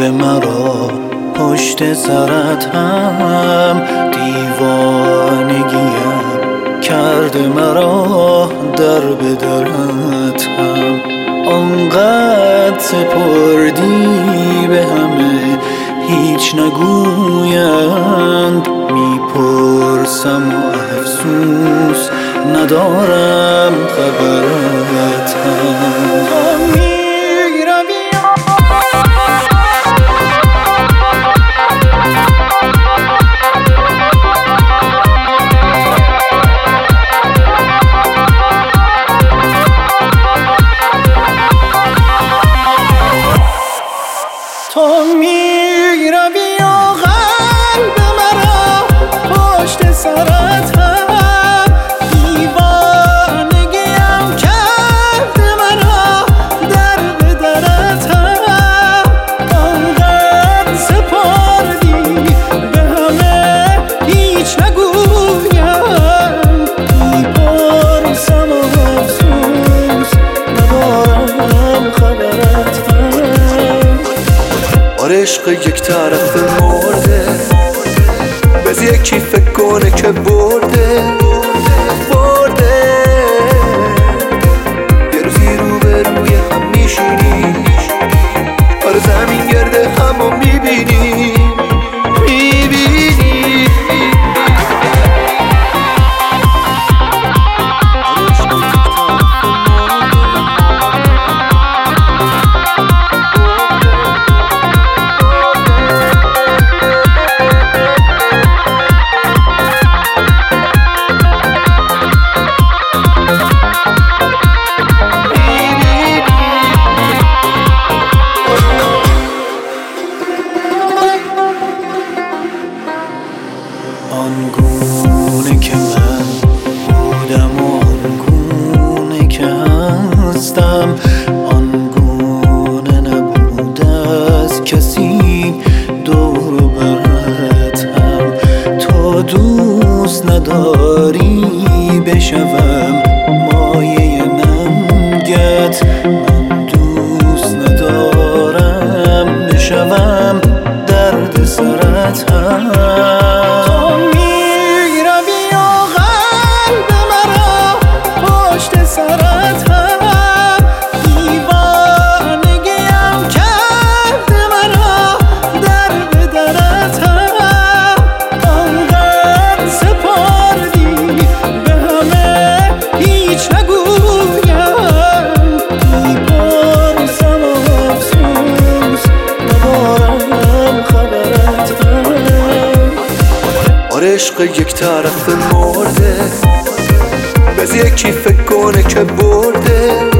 قلب مرا پشت سرت هم دیوانگیم کرده مرا در به درت هم. آنقدر سپردی به همه هیچ نگویند، میپرسم و افسوس ندارم خبرت هم. تو میروی و قلب مرا پشت سرت هم دیوانگیم کرده مرا در به درت هم. آنقدر سپردی به همه هیچ نگویم، میپرسم و افسوس ندارم خبرت هم. عشق یک طرف مرده، بز یکی فکر کنه که برده یه روزی رو به روی هم میشینی، آره زمین گرده همو میبینی. آنگونه که من بودم و آنگونه که هستم، آنگونه نبود از کسی دور و برت هم. تو دوست نداری بشوم مایه ننگت، من دوست ندارم بشوم درد سرت هم. سرت هم دیوانگیم کرده مرا در به درت هم. آنقدر سپردی به همه هیچ نگویم، میپرسم و افسوس ندارم خبرت هم. عشق یک طرف مرده، بز یکی فکر کنه که برده